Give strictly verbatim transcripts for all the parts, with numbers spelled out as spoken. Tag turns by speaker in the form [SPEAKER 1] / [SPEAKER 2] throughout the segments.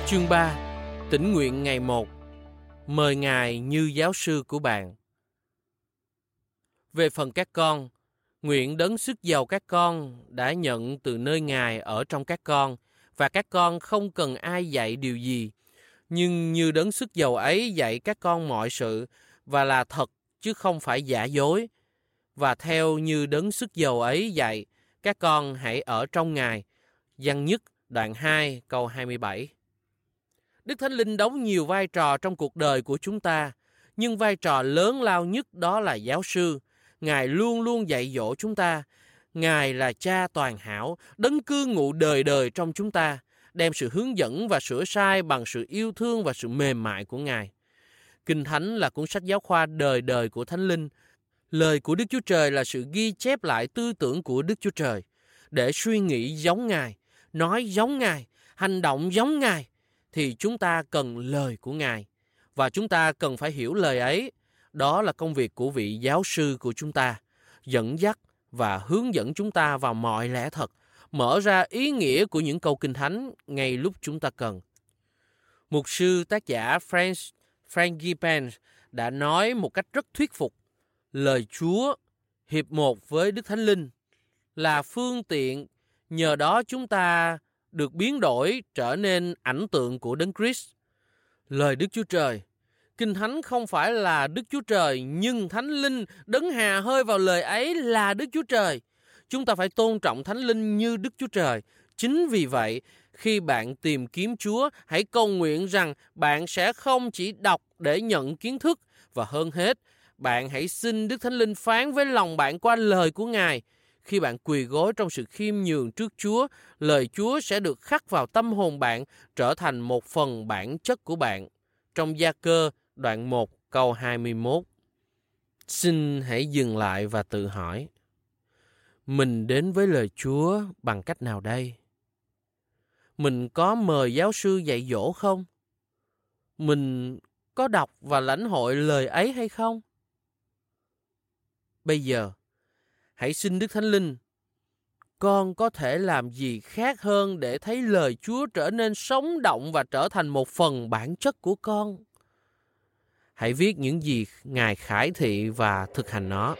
[SPEAKER 1] Chương ba. Tĩnh nguyện ngày một. Mời Ngài như giáo sư của bạn. Về phần các con, nguyện đấng sức giàu các con đã nhận từ nơi Ngài ở trong các con, và các con không cần ai dạy điều gì. Nhưng như đấng sức giàu ấy dạy các con mọi sự, và là thật chứ không phải giả dối. Và theo như đấng sức giàu ấy dạy, các con hãy ở trong Ngài. Giăng nhất đoạn hai câu hai mươi bảy. Đức Thánh Linh đóng nhiều vai trò trong cuộc đời của chúng ta, nhưng vai trò lớn lao nhất đó là giáo sư. Ngài luôn luôn dạy dỗ chúng ta. Ngài là Cha toàn hảo, đấng cư ngụ đời đời trong chúng ta, đem sự hướng dẫn và sửa sai bằng sự yêu thương và sự mềm mại của Ngài. Kinh Thánh là cuốn sách giáo khoa đời đời của Thánh Linh. Lời của Đức Chúa Trời là sự ghi chép lại tư tưởng của Đức Chúa Trời, để suy nghĩ giống Ngài, nói giống Ngài, hành động giống Ngài, thì chúng ta cần lời của Ngài. Và chúng ta cần phải hiểu lời ấy. Đó là công việc của vị giáo sư của chúng ta, dẫn dắt và hướng dẫn chúng ta vào mọi lẽ thật, mở ra ý nghĩa của những câu Kinh Thánh ngay lúc chúng ta cần. Mục sư tác giả Frank, Frank Gibbons đã nói một cách rất thuyết phục, lời Chúa hiệp một với Đức Thánh Linh là phương tiện, nhờ đó chúng ta được biến đổi trở nên ảnh tượng của Đấng Christ. Lời Đức Chúa Trời, Kinh Thánh không phải là Đức Chúa Trời, nhưng Thánh Linh đấng hà hơi vào lời ấy là Đức Chúa Trời. Chúng ta phải tôn trọng Thánh Linh như Đức Chúa Trời. Chính vì vậy, khi bạn tìm kiếm Chúa, hãy cầu nguyện rằng bạn sẽ không chỉ đọc để nhận kiến thức, và hơn hết, bạn hãy xin Đức Thánh Linh phán với lòng bạn qua lời của Ngài. Khi bạn quỳ gối trong sự khiêm nhường trước Chúa, lời Chúa sẽ được khắc vào tâm hồn bạn, trở thành một phần bản chất của bạn. Trong Gia Cơ đoạn một câu hai mươi mốt. Xin hãy dừng lại và tự hỏi, mình đến với lời Chúa bằng cách nào đây? Mình có mời giáo sư dạy dỗ không? Mình có đọc và lãnh hội lời ấy hay không? Bây giờ, hãy xin Đức Thánh Linh, con có thể làm gì khác hơn để thấy lời Chúa trở nên sống động và trở thành một phần bản chất của con? Hãy viết những gì Ngài khải thị và thực hành nó.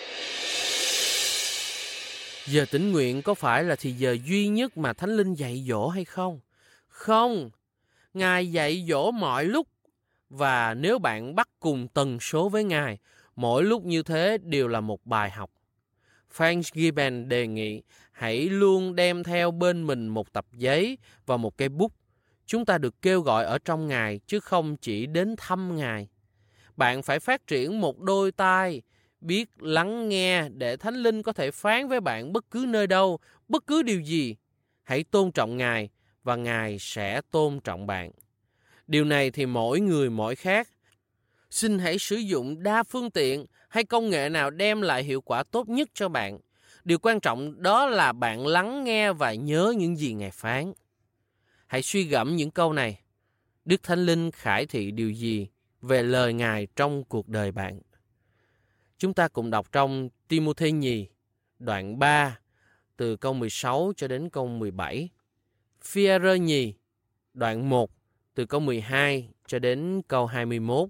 [SPEAKER 1] Giờ tĩnh nguyện có phải là thì giờ duy nhất mà Thánh Linh dạy dỗ hay không? Không, Ngài dạy dỗ mọi lúc, và nếu bạn bắt cùng tần số với Ngài, mỗi lúc như thế đều là một bài học. Frank Gibbons đề nghị hãy luôn đem theo bên mình một tập giấy và một cây bút. Chúng ta được kêu gọi ở trong Ngài chứ không chỉ đến thăm Ngài. Bạn phải phát triển một đôi tai, biết lắng nghe để Thánh Linh có thể phán với bạn bất cứ nơi đâu, bất cứ điều gì. Hãy tôn trọng Ngài và Ngài sẽ tôn trọng bạn. Điều này thì mỗi người mỗi khác. Xin hãy sử dụng đa phương tiện hay công nghệ nào đem lại hiệu quả tốt nhất cho bạn. Điều quan trọng đó là bạn lắng nghe và nhớ những gì Ngài phán. Hãy suy gẫm những câu này. Đức Thánh Linh khải thị điều gì về lời Ngài trong cuộc đời bạn? Chúng ta cùng đọc trong Ti-mô-thê nhì, đoạn ba, từ câu mười sáu cho đến câu mười bảy. Phi-e-rơ nhì, đoạn một, từ câu mười hai cho đến câu hai mươi mốt.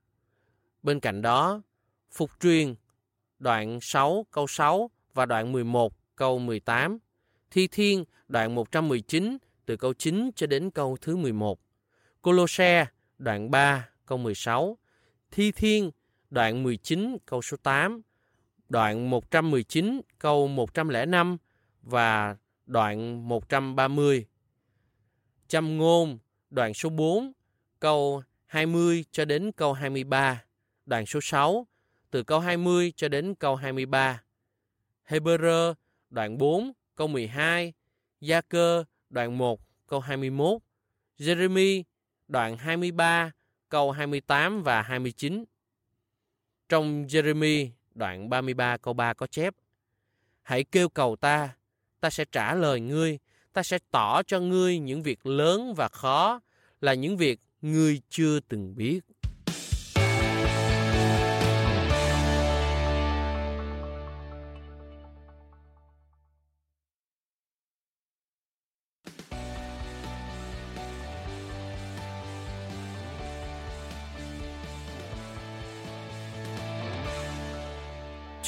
[SPEAKER 1] Bên cạnh đó, Phục truyền, đoạn sáu câu sáu và đoạn mười một câu mười tám. Thi Thiên, đoạn một trăm mười chín, từ câu chín cho đến câu thứ mười một. Cô-lô-se, đoạn ba câu mười sáu. Thi Thiên, đoạn mười chín câu số tám, đoạn một trăm mười chín câu một trăm lẻ năm và đoạn một trăm ba mươi. Châm ngôn, đoạn số bốn, câu hai mươi cho đến câu hai mươi ba, đoạn số sáu, từ câu hai mươi cho đến câu hai mươi ba. Hê-bơ-rơ, đoạn bốn, câu mười hai. Gia Cơ, đoạn một, câu hai mươi mốt. Giê-rê-mi, đoạn hai mươi ba, câu hai mươi tám và hai mươi chín. Trong Giê-rê-mi, đoạn ba mươi ba câu ba có chép: hãy kêu cầu ta, ta sẽ trả lời ngươi, ta sẽ tỏ cho ngươi những việc lớn và khó, là những việc ngươi chưa từng biết.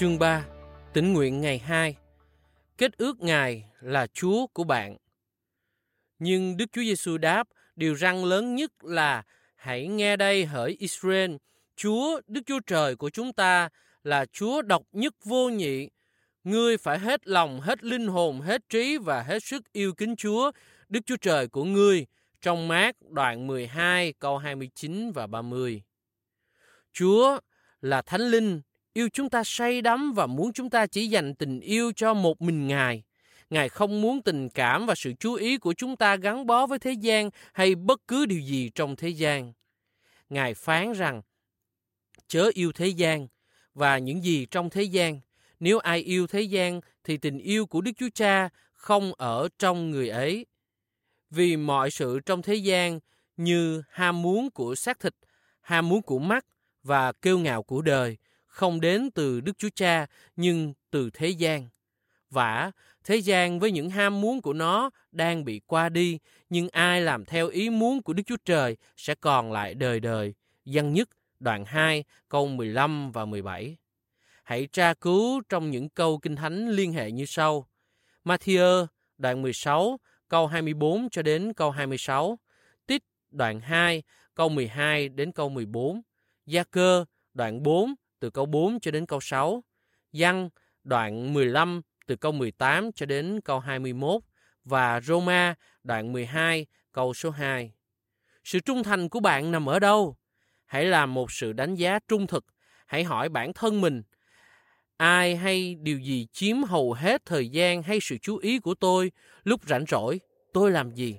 [SPEAKER 1] Chương ba. Tín nguyện ngày hai. Kết ước Ngài là Chúa của bạn. Nhưng Đức Chúa Giêsu đáp, điều răn lớn nhất là: hãy nghe đây hỡi Israel, Chúa Đức Chúa Trời của chúng ta là Chúa độc nhất vô nhị. Ngươi phải hết lòng, hết linh hồn, hết trí và hết sức yêu kính Chúa Đức Chúa Trời của ngươi. Trong Mác đoạn mười hai câu hai mươi chín và ba mươi. Chúa là Thánh Linh, yêu chúng ta say đắm và muốn chúng ta chỉ dành tình yêu cho một mình Ngài. Ngài không muốn tình cảm và sự chú ý của chúng ta gắn bó với thế gian hay bất cứ điều gì trong thế gian. Ngài phán rằng, chớ yêu thế gian và những gì trong thế gian. Nếu ai yêu thế gian thì tình yêu của Đức Chúa Cha không ở trong người ấy. Vì mọi sự trong thế gian như ham muốn của xác thịt, ham muốn của mắt và kiêu ngạo của đời không đến từ Đức Chúa Cha nhưng từ thế gian. Vả, thế gian với những ham muốn của nó đang bị qua đi, nhưng ai làm theo ý muốn của Đức Chúa Trời sẽ còn lại đời đời. Giăng nhất đoạn hai câu mười lăm và mười bảy. Hãy tra cứu trong những câu Kinh Thánh liên hệ như sau. Ma-thi-ơ đoạn mười sáu câu hai mươi bốn cho đến câu hai mươi sáu. Tít đoạn hai câu mười hai đến câu mười bốn. Gia-cơ đoạn bốn từ câu bốn cho đến câu sáu. Giăng đoạn mười lăm từ câu mười tám cho đến câu hai mươi mốt và Roma đoạn mười hai câu số hai. Sự trung thành của bạn nằm ở đâu? Hãy làm một sự đánh giá trung thực. Hãy hỏi bản thân mình, ai hay điều gì chiếm hầu hết thời gian hay sự chú ý của tôi? Lúc rảnh rỗi, tôi làm gì?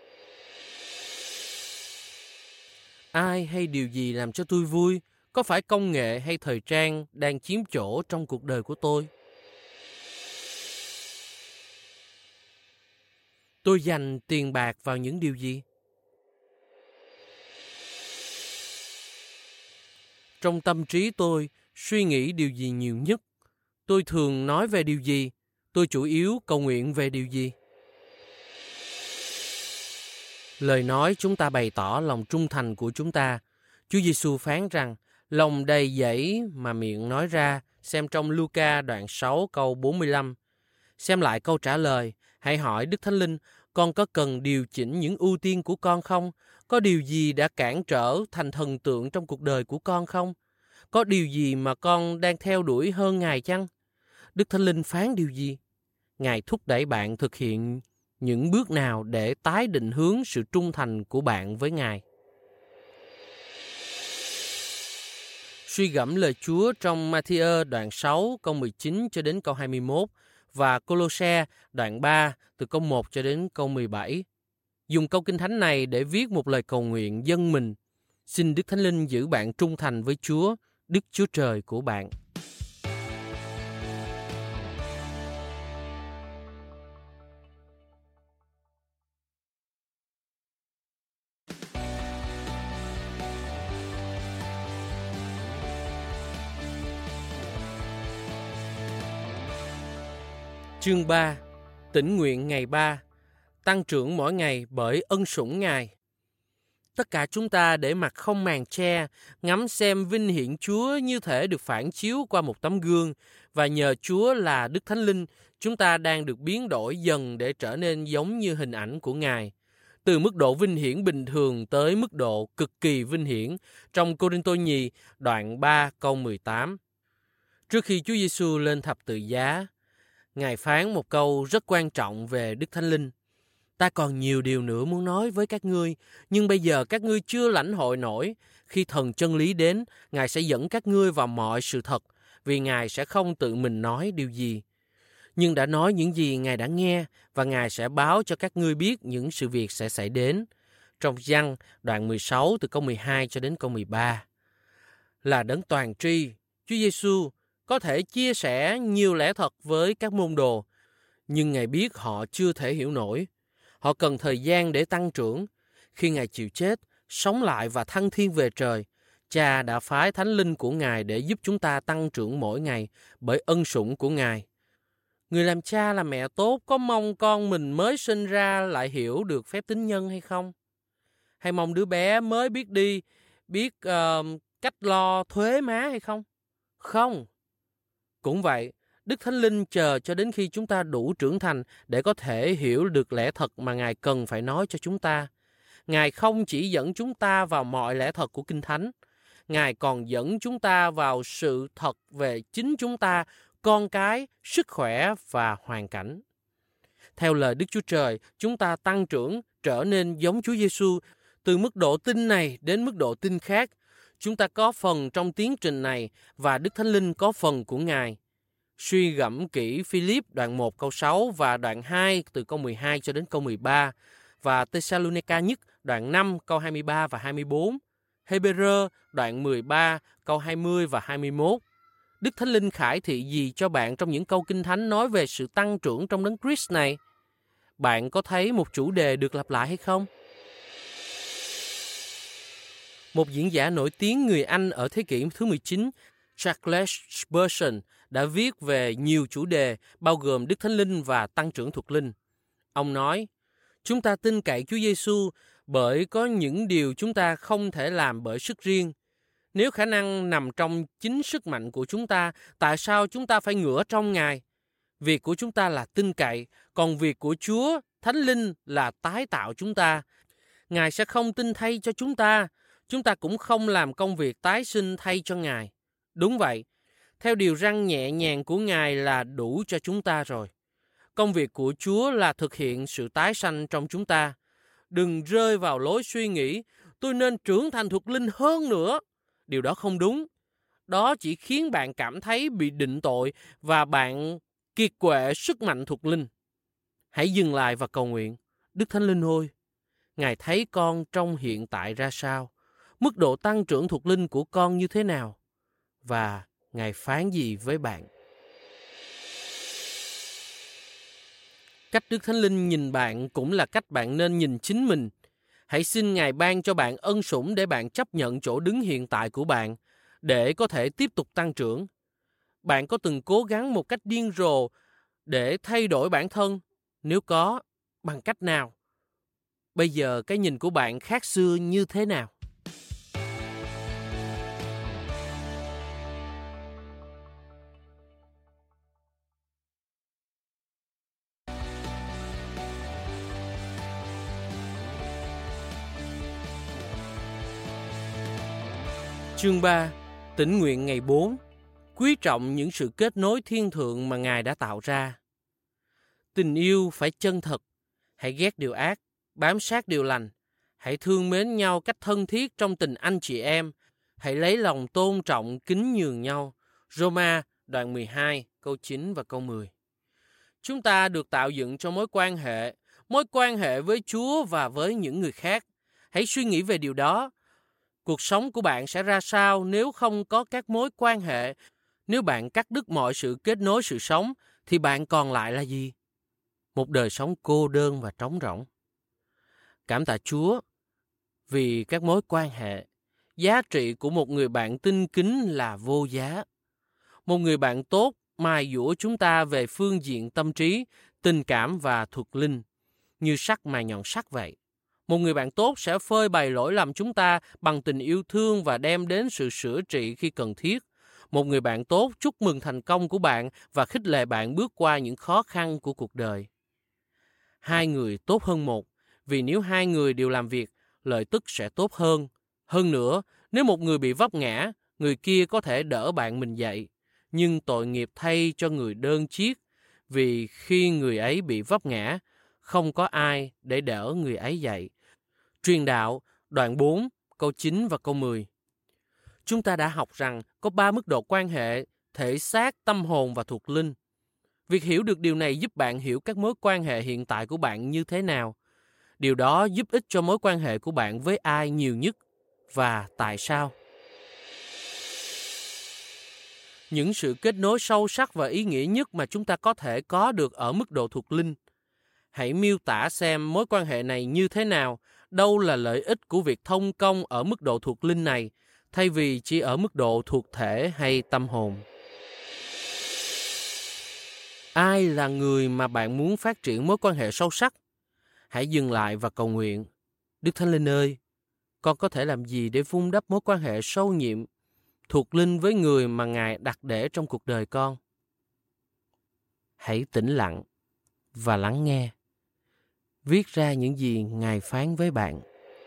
[SPEAKER 1] Ai hay điều gì làm cho tôi vui? Có phải công nghệ hay thời trang đang chiếm chỗ trong cuộc đời của tôi? Tôi dành tiền bạc vào những điều gì? Trong tâm trí tôi, suy nghĩ điều gì nhiều nhất? Tôi thường nói về điều gì? Tôi chủ yếu cầu nguyện về điều gì? Lời nói chúng ta bày tỏ lòng trung thành của chúng ta. Chúa Giêsu phán rằng, lòng đầy dẫy mà miệng nói ra, xem trong Luca đoạn sáu câu bốn mươi lăm. Xem lại câu trả lời, hãy hỏi Đức Thánh Linh, con có cần điều chỉnh những ưu tiên của con không? Có điều gì đã cản trở thành thần tượng trong cuộc đời của con không? Có điều gì mà con đang theo đuổi hơn Ngài chăng? Đức Thánh Linh phán điều gì? Ngài thúc đẩy bạn thực hiện những bước nào để tái định hướng sự trung thành của bạn với Ngài? Suy gẫm lời Chúa trong Ma-thi-ơ đoạn sáu câu mười chín cho đến câu hai mươi mốt và Cô-lô-se đoạn ba từ câu một cho đến câu mười bảy. Dùng câu Kinh Thánh này để viết một lời cầu nguyện dâng mình. Xin Đức Thánh Linh giữ bạn trung thành với Chúa, Đức Chúa Trời của bạn. Chương ba. Tĩnh nguyện ngày ba. Tăng trưởng mỗi ngày bởi ân sủng Ngài. Tất cả chúng ta để mặt không màn che, ngắm xem vinh hiển Chúa như thể được phản chiếu qua một tấm gương, và nhờ Chúa là Đức Thánh Linh, chúng ta đang được biến đổi dần để trở nên giống như hình ảnh của Ngài. Từ mức độ vinh hiển bình thường tới mức độ cực kỳ vinh hiển trong Cô-rinh-tô nhì đoạn ba câu mười tám. Trước khi Chúa Giêsu lên thập tự giá, Ngài phán một câu rất quan trọng về Đức Thánh Linh. Ta còn nhiều điều nữa muốn nói với các ngươi, nhưng bây giờ các ngươi chưa lãnh hội nổi. Khi thần chân lý đến, Ngài sẽ dẫn các ngươi vào mọi sự thật, vì Ngài sẽ không tự mình nói điều gì, nhưng đã nói những gì Ngài đã nghe, và Ngài sẽ báo cho các ngươi biết những sự việc sẽ xảy đến. Trong Giăng đoạn mười sáu từ câu mười hai cho đến câu mười ba. Là đấng toàn tri, Chúa Giêsu có thể chia sẻ nhiều lẽ thật với các môn đồ, nhưng Ngài biết họ chưa thể hiểu nổi. Họ cần thời gian để tăng trưởng. Khi Ngài chịu chết, sống lại và thăng thiên về trời, Cha đã phái Thánh Linh của Ngài để giúp chúng ta tăng trưởng mỗi ngày bởi ân sủng của Ngài. Người làm cha làm mẹ tốt có mong con mình mới sinh ra lại hiểu được phép tín nhân hay không? Hay mong đứa bé mới biết đi, biết uh, cách lo thuế má hay không? Không. Cũng vậy, Đức Thánh Linh chờ cho đến khi chúng ta đủ trưởng thành để có thể hiểu được lẽ thật mà Ngài cần phải nói cho chúng ta. Ngài không chỉ dẫn chúng ta vào mọi lẽ thật của Kinh Thánh, Ngài còn dẫn chúng ta vào sự thật về chính chúng ta, con cái, sức khỏe và hoàn cảnh. Theo lời Đức Chúa Trời, chúng ta tăng trưởng, trở nên giống Chúa Giêsu từ mức độ tin này đến mức độ tin khác. Chúng ta có phần trong tiến trình này và Đức Thánh Linh có phần của Ngài. Suy gẫm kỹ Philip đoạn một câu sáu và đoạn hai từ câu mười hai cho đến câu mười ba và Thessalonica nhất đoạn năm câu hai mươi ba và hai mươi bốn, Hebrew đoạn mười ba câu hai mươi và hai mươi mốt. Đức Thánh Linh khải thị gì cho bạn trong những câu Kinh Thánh nói về sự tăng trưởng trong Đấng Christ này? Bạn có thấy một chủ đề được lặp lại hay không? Một diễn giả nổi tiếng người Anh ở thế kỷ thứ mười chín, Charles Spurgeon, đã viết về nhiều chủ đề bao gồm Đức Thánh Linh và tăng trưởng thuộc linh. Ông nói, chúng ta tin cậy Chúa Giêsu bởi có những điều chúng ta không thể làm bởi sức riêng. Nếu khả năng nằm trong chính sức mạnh của chúng ta, tại sao chúng ta phải ngửa trong Ngài? Việc của chúng ta là tin cậy, còn việc của Chúa, Thánh Linh là tái tạo chúng ta. Ngài sẽ không tin thay cho chúng ta, chúng ta cũng không làm công việc tái sinh thay cho Ngài. Đúng vậy, theo điều răn nhẹ nhàng của Ngài là đủ cho chúng ta rồi. Công việc của Chúa là thực hiện sự tái sanh trong chúng ta. Đừng rơi vào lối suy nghĩ, tôi nên trưởng thành thuộc linh hơn nữa. Điều đó không đúng. Đó chỉ khiến bạn cảm thấy bị định tội và bạn kiệt quệ sức mạnh thuộc linh. Hãy dừng lại và cầu nguyện. Đức Thánh Linh ơi, Ngài thấy con trong hiện tại ra sao? Mức độ tăng trưởng thuộc linh của con như thế nào? Và Ngài phán gì với bạn? Cách Đức Thánh Linh nhìn bạn cũng là cách bạn nên nhìn chính mình. Hãy xin Ngài ban cho bạn ân sủng để bạn chấp nhận chỗ đứng hiện tại của bạn, để có thể tiếp tục tăng trưởng. Bạn có từng cố gắng một cách điên rồ để thay đổi bản thân? Nếu có, bằng cách nào? Bây giờ cái nhìn của bạn khác xưa như thế nào? Chương ba, Tĩnh nguyện ngày bốn. Quý trọng những sự kết nối thiên thượng mà Ngài đã tạo ra. Tình yêu phải chân thật. Hãy ghét điều ác, bám sát điều lành. Hãy thương mến nhau cách thân thiết trong tình anh chị em. Hãy lấy lòng tôn trọng, kính nhường nhau. Roma đoạn mười hai, câu chín và câu mười. Chúng ta được tạo dựng cho mối quan hệ, mối quan hệ với Chúa và với những người khác. Hãy suy nghĩ về điều đó. Cuộc sống của bạn sẽ ra sao nếu không có các mối quan hệ? Nếu bạn cắt đứt mọi sự kết nối sự sống, thì bạn còn lại là gì? Một đời sống cô đơn và trống rỗng. Cảm tạ Chúa vì các mối quan hệ. Giá trị của một người bạn tinh kính là vô giá. Một người bạn tốt mài dũa chúng ta về phương diện tâm trí, tình cảm và thuộc linh, như sắt mài nhọn sắt vậy. Một người bạn tốt sẽ phơi bày lỗi lầm chúng ta bằng tình yêu thương và đem đến sự sửa trị khi cần thiết. Một người bạn tốt chúc mừng thành công của bạn và khích lệ bạn bước qua những khó khăn của cuộc đời. Hai người tốt hơn một, vì nếu hai người đều làm việc, lợi tức sẽ tốt hơn. Hơn nữa, nếu một người bị vấp ngã, người kia có thể đỡ bạn mình dậy. Nhưng tội nghiệp thay cho người đơn chiếc, vì khi người ấy bị vấp ngã, không có ai để đỡ người ấy dậy. Truyền đạo, đoạn bốn, câu chín và câu mười. Chúng ta đã học rằng có ba mức độ quan hệ, thể xác, tâm hồn và thuộc linh. Việc hiểu được điều này giúp bạn hiểu các mối quan hệ hiện tại của bạn như thế nào. Điều đó giúp ích cho mối quan hệ của bạn với ai nhiều nhất và tại sao. Những sự kết nối sâu sắc và ý nghĩa nhất mà chúng ta có thể có được ở mức độ thuộc linh. Hãy miêu tả xem mối quan hệ này như thế nào, đâu là lợi ích của việc thông công ở mức độ thuộc linh này, thay vì chỉ ở mức độ thuộc thể hay tâm hồn. Ai là người mà bạn muốn phát triển mối quan hệ sâu sắc? Hãy dừng lại và cầu nguyện. Đức Thánh Linh ơi, con có thể làm gì để vun đắp mối quan hệ sâu nhiệm, thuộc linh với người mà Ngài đặt để trong cuộc đời con? Hãy tĩnh lặng và lắng nghe. Viết ra những gì Ngài phán với bạn.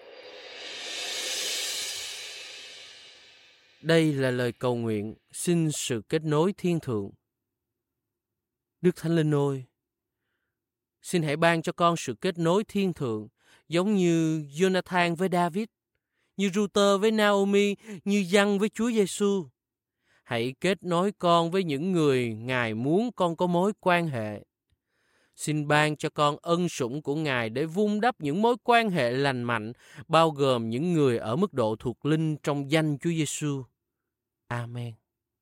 [SPEAKER 1] Đây là lời cầu nguyện xin sự kết nối thiên thượng. Đức Thánh Linh ơi, xin hãy ban cho con sự kết nối thiên thượng, giống như Jonathan với David, như Ruther với Naomi, như Giăng với Chúa Giêsu. Hãy kết nối con với những người Ngài muốn con có mối quan hệ. Xin ban cho con ân sủng của Ngài để vun đắp những mối quan hệ lành mạnh, bao gồm những người ở mức độ thuộc linh trong danh Chúa Giêsu. Amen.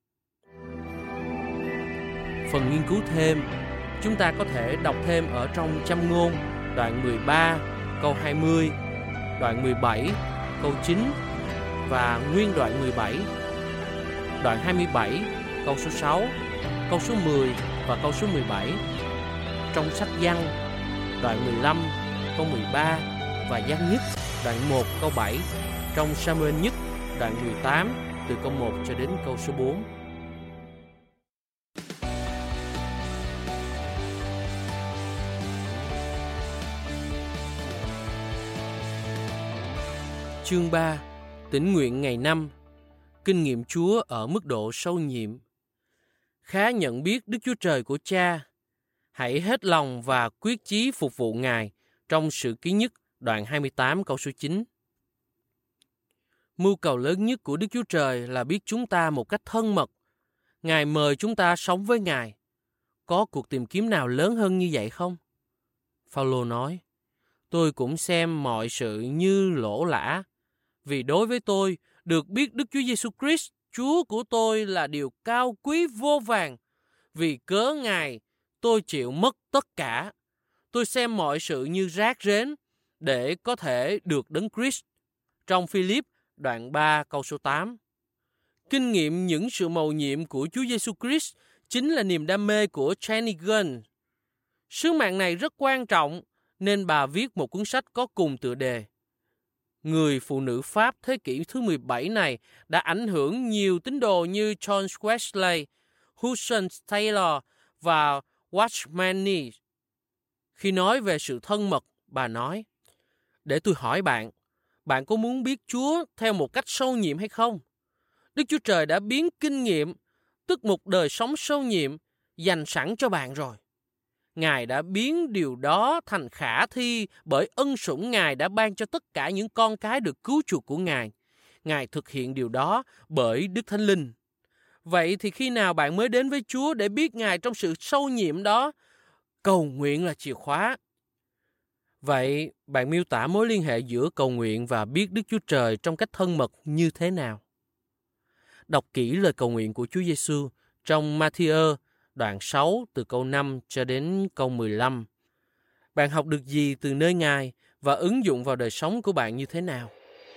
[SPEAKER 1] Phần nghiên cứu thêm, chúng ta có thể đọc thêm ở trong Châm ngôn, đoạn mười ba, câu hai mươi, đoạn mười bảy, câu chín và nguyên đoạn mười bảy, đoạn hai mươi bảy, câu số sáu, câu số mười và câu số mười bảy. Trong sách Giăng, đoạn mười lăm, câu mười ba và Giăng nhất, đoạn một, câu bảy. Trong Sa-muel nhất, đoạn mười tám, từ câu một cho đến câu số bốn. Chương ba. Tĩnh nguyện ngày năm. Kinh nghiệm Chúa ở mức độ sâu nhiệm. Khá nhận biết Đức Chúa Trời của Cha. Hãy hết lòng và quyết chí phục vụ Ngài. Trong Sử Ký nhất, đoạn hai mươi tám, câu số chín. Mưu cầu lớn nhất của Đức Chúa Trời là biết chúng ta một cách thân mật. Ngài mời chúng ta sống với Ngài. Có cuộc tìm kiếm nào lớn hơn như vậy không? Phao-lô nói, tôi cũng xem mọi sự như lỗ lã. Vì đối với tôi, được biết Đức Chúa Giêsu Christ, Chúa của tôi là điều cao quý vô vàn. Vì cớ Ngài, tôi chịu mất tất cả. Tôi xem mọi sự như rác rến để có thể được Đấng Christ. Trong Phi-líp, đoạn ba, câu số tám. Kinh nghiệm những sự mầu nhiệm của Chúa Giêsu Christ chính là niềm đam mê của Jenny Gunn. Sứ mạng này rất quan trọng, nên bà viết một cuốn sách có cùng tựa đề. Người phụ nữ Pháp thế kỷ thứ mười bảy này đã ảnh hưởng nhiều tín đồ như John Wesley, Hudson Taylor và Watchman Nee. Khi nói về sự thân mật, bà nói, để tôi hỏi bạn, bạn có muốn biết Chúa theo một cách sâu nhiệm hay không? Đức Chúa Trời đã biến kinh nghiệm, tức một đời sống sâu nhiệm, dành sẵn cho bạn rồi. Ngài đã biến điều đó thành khả thi bởi ân sủng Ngài đã ban cho tất cả những con cái được cứu chuộc của Ngài. Ngài thực hiện điều đó bởi Đức Thánh Linh. Vậy thì khi nào bạn mới đến với Chúa để biết Ngài trong sự sâu nhiệm đó? Cầu nguyện là chìa khóa. Vậy bạn miêu tả mối liên hệ giữa cầu nguyện và biết Đức Chúa Trời trong cách thân mật như thế nào? Đọc kỹ lời cầu nguyện của Chúa Giêsu trong Ma-thi-ơ đoạn sáu từ câu năm cho đến câu mười lăm. Bạn học được gì từ nơi Ngài và ứng dụng vào đời sống của bạn như thế nào?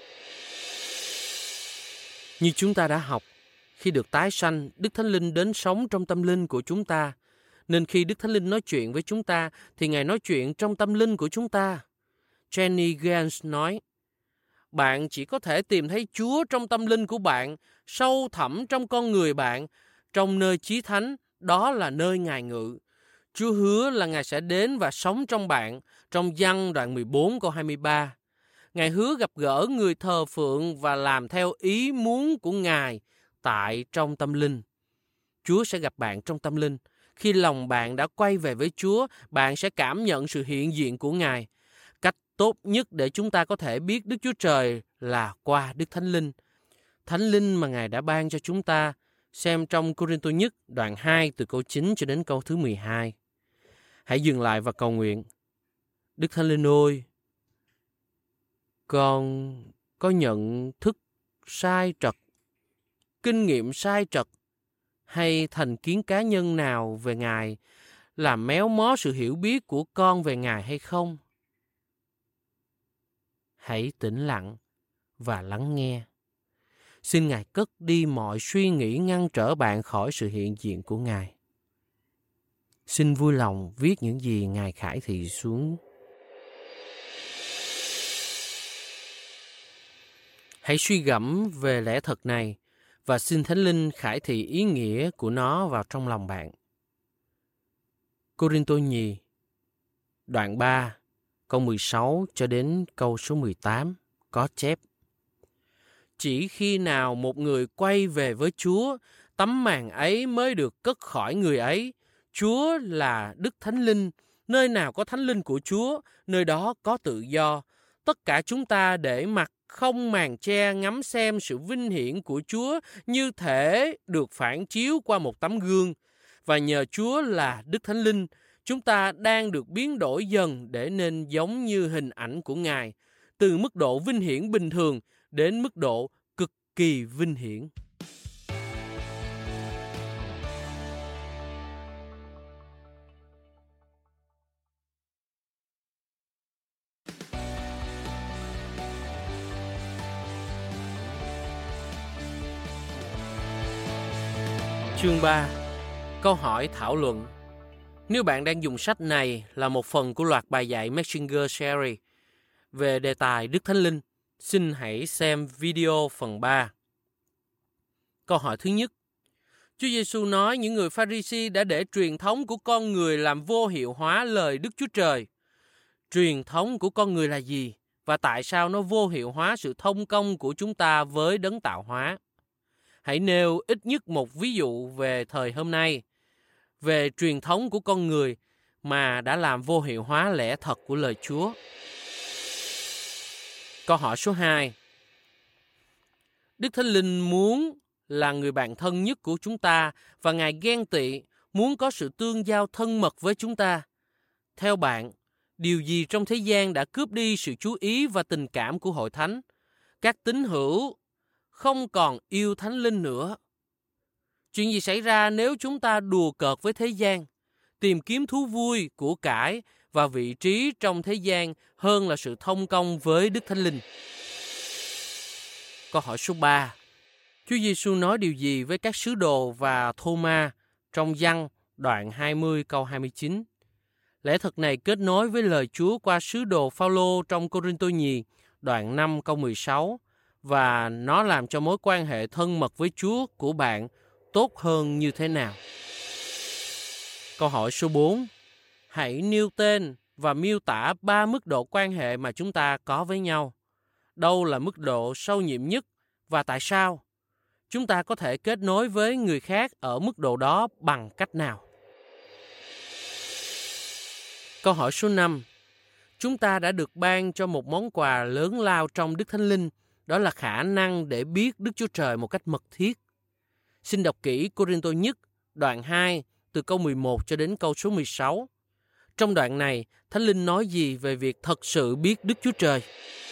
[SPEAKER 1] Như chúng ta đã học, khi được tái sanh, Đức Thánh Linh đến sống trong tâm linh của chúng ta. Nên khi Đức Thánh Linh nói chuyện với chúng ta, thì Ngài nói chuyện trong tâm linh của chúng ta. Jenny Gans nói, bạn chỉ có thể tìm thấy Chúa trong tâm linh của bạn, sâu thẳm trong con người bạn, trong nơi chí thánh, đó là nơi Ngài ngự. Chúa hứa là Ngài sẽ đến và sống trong bạn, trong Giăng đoạn mười bốn câu hai mươi ba. Ngài hứa gặp gỡ người thờ phượng và làm theo ý muốn của Ngài tại trong tâm linh. Chúa sẽ gặp bạn trong tâm linh. Khi lòng bạn đã quay về với Chúa, bạn sẽ cảm nhận sự hiện diện của Ngài. Cách tốt nhất để chúng ta có thể biết Đức Chúa Trời là qua Đức Thánh Linh. Thánh Linh mà Ngài đã ban cho chúng ta, xem trong Cô-rinh-tô nhất đoạn hai từ câu chín cho đến câu thứ mười hai. Hãy dừng lại và cầu nguyện. Đức Thánh Linh ơi, con có nhận thức sai trật, kinh nghiệm sai trật hay thành kiến cá nhân nào về Ngài làm méo mó sự hiểu biết của con về Ngài hay không? Hãy tĩnh lặng và lắng nghe. Xin Ngài cất đi mọi suy nghĩ ngăn trở bạn khỏi sự hiện diện của Ngài. Xin vui lòng viết những gì Ngài khải thị xuống. Hãy suy gẫm về lẽ thật này và xin Thánh Linh khải thị ý nghĩa của nó vào trong lòng bạn. Cô-rin-tô nhì, đoạn ba, câu mười sáu cho đến câu số mười tám có chép: Chỉ khi nào một người quay về với Chúa, tấm màn ấy mới được cất khỏi người ấy. Chúa là Đức Thánh Linh, nơi nào có Thánh Linh của Chúa, nơi đó có tự do. Tất cả chúng ta để mặc không màn che ngắm xem sự vinh hiển của Chúa như thể được phản chiếu qua một tấm gương. Và nhờ Chúa là Đức Thánh Linh, chúng ta đang được biến đổi dần để nên giống như hình ảnh của Ngài, từ mức độ vinh hiển bình thường đến mức độ cực kỳ vinh hiển. Chương ba. Câu hỏi thảo luận. Nếu bạn đang dùng sách này là một phần của loạt bài dạy Messenger Series về đề tài Đức Thánh Linh, xin hãy xem video phần ba. Câu hỏi thứ nhất. Chúa Giêsu nói những người Pha-ri-si đã để truyền thống của con người làm vô hiệu hóa lời Đức Chúa Trời. Truyền thống của con người là gì? Và tại sao nó vô hiệu hóa sự thông công của chúng ta với đấng tạo hóa? Hãy nêu ít nhất một ví dụ về thời hôm nay, về truyền thống của con người mà đã làm vô hiệu hóa lẽ thật của lời Chúa. Câu hỏi số hai. Đức Thánh Linh muốn là người bạn thân nhất của chúng ta và Ngài ghen tị, muốn có sự tương giao thân mật với chúng ta. Theo bạn, điều gì trong thế gian đã cướp đi sự chú ý và tình cảm của hội thánh? Các tín hữu không còn yêu Thánh Linh nữa. Chuyện gì xảy ra nếu chúng ta đùa cợt với thế gian, tìm kiếm thú vui, của cải và vị trí trong thế gian hơn là sự thông công với Đức Thánh Linh? Câu hỏi số ba. Chúa Giêsu nói điều gì với các sứ đồ và Thô-ma trong Giăng đoạn hai mươi câu hai mươi chín? Lẽ thật này kết nối với lời Chúa qua sứ đồ Phao-lô trong Cô-rin-tô nhì đoạn năm câu mười sáu và nó làm cho mối quan hệ thân mật với Chúa của bạn tốt hơn như thế nào? Câu hỏi số bốn. Hãy nêu tên và miêu tả ba mức độ quan hệ mà chúng ta có với nhau. Đâu là mức độ sâu nhiệm nhất và tại sao? Chúng ta có thể kết nối với người khác ở mức độ đó bằng cách nào? Câu hỏi số năm. Chúng ta đã được ban cho một món quà lớn lao trong Đức Thánh Linh, đó là khả năng để biết Đức Chúa Trời một cách mật thiết. Xin đọc kỹ Cô-rin-tô nhất, đoạn hai, từ câu mười một cho đến câu số mười sáu. Trong đoạn này, Thánh Linh nói gì về việc thật sự biết Đức Chúa Trời?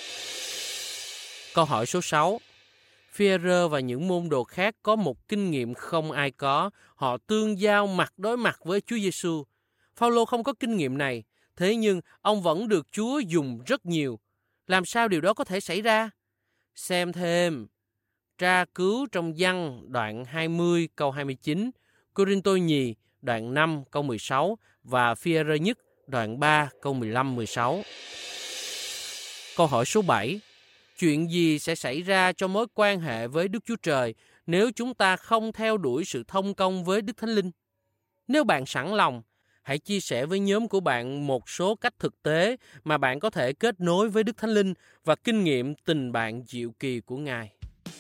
[SPEAKER 1] Câu hỏi số sáu. Phi-e-rơ và những môn đồ khác có một kinh nghiệm không ai có. Họ tương giao mặt đối mặt với Chúa Giêsu. Phao-lô không có kinh nghiệm này, thế nhưng ông vẫn được Chúa dùng rất nhiều. Làm sao điều đó có thể xảy ra? Xem thêm, tra cứu trong Giăng đoạn hai mươi câu hai mươi chín, Cô-rin-tô nhì đoạn năm câu mười sáu và Phi-e-rơ nhất đoạn ba câu mười lăm mười sáu. Câu hỏi số bảy. Chuyện gì sẽ xảy ra cho mối quan hệ với Đức Chúa Trời nếu chúng ta không theo đuổi sự thông công với Đức Thánh Linh? Nếu bạn sẵn lòng, hãy chia sẻ với nhóm của bạn một số cách thực tế mà bạn có thể kết nối với Đức Thánh Linh và kinh nghiệm tình bạn diệu kỳ của Ngài.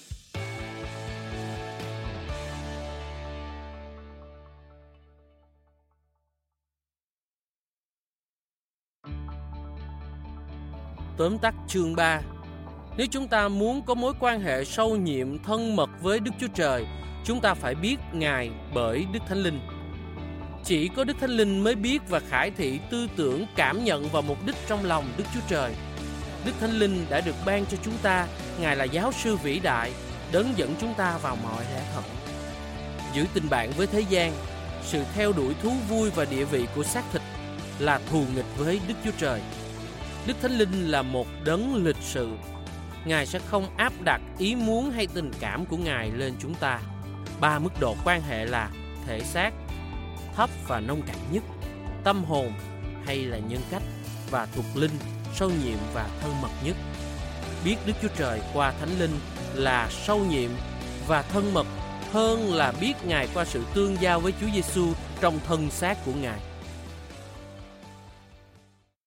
[SPEAKER 1] Tóm tắt chương ba. Nếu chúng ta muốn có mối quan hệ sâu nhiệm thân mật với Đức Chúa Trời, chúng ta phải biết Ngài bởi Đức Thánh Linh. Chỉ có Đức Thánh Linh mới biết và khải thị tư tưởng, cảm nhận và mục đích trong lòng Đức Chúa Trời. Đức Thánh Linh đã được ban cho chúng ta. Ngài là giáo sư vĩ đại, đấng dẫn chúng ta vào mọi lẽ thật. Giữ tình bạn với thế gian, sự theo đuổi thú vui và địa vị của xác thịt là thù nghịch với Đức Chúa Trời. Đức Thánh Linh là một đấng lịch sự. Ngài sẽ không áp đặt ý muốn hay tình cảm của Ngài lên chúng ta. Ba mức độ quan hệ là thể xác, thấp và nông cạn nhất, tâm hồn hay là nhân cách, và thuộc linh, sâu nhiệm và thân mật nhất. Biết Đức Chúa Trời qua Thánh Linh là sâu nhiệm và thân mật hơn là biết Ngài qua sự tương giao với Chúa Giêsu trong thân xác của Ngài.